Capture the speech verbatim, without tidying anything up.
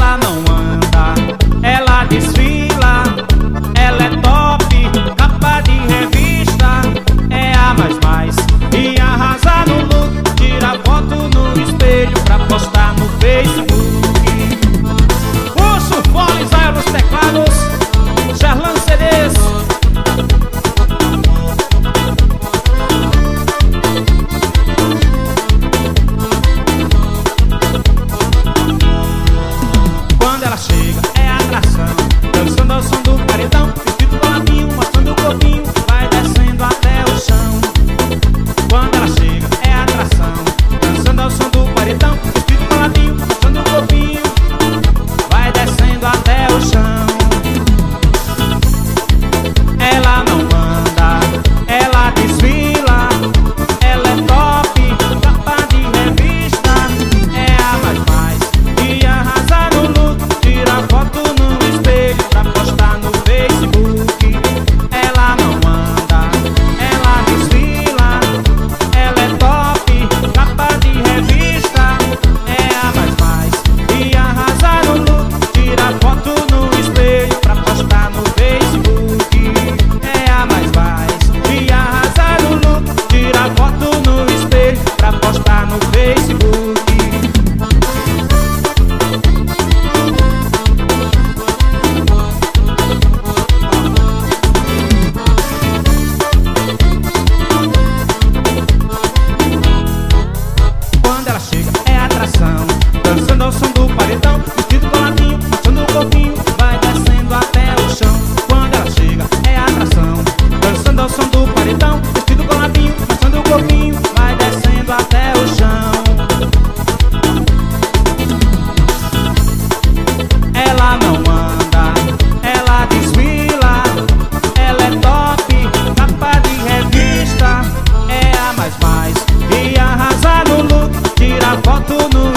Ela não anda, ela desfila. Ela é top, capa de revista. É a mais mais e arrasa no look. Tira foto no espelho pra postar no Facebook. Urso, fones, aeros, teclados, Gerlan C Ds. Quando ela chega é atração, dançando ao som do paredão, vestido coladinho, mostrando o corpinho, vai descendo até o chão. Quando ela chega é atração, dançando ao som do paredão, vestido coladinho, mostrando o corpinho, vai descendo até o chão. Ela não anda, ela desfila. Ela é top, capa de revista. É a mais mais e arrasa no look. Tira foto no espelho pra postar no Facebook. Ela não anda, ela desfila. Ela é top, capa de revista. É a mais mais e arrasa no look. Tira foto no espelho pra postar no Facebook. É a mais mais e arrasa no look. Tira foto no espelho pra postar no Facebook. Quando ela chega é atração, dançando ao som do paredão, vestido coladinho, mostrando o corpinho, vai descendo até o chão. Quando ela chega é atração, dançando ao som do paredão, vestido coladinho, mostrando o corpinho, vai descendo até o chão. Ela não anda, ela desfila. Ela é top, capa de revista. É a mais mais e arrasa no look. Tira foto no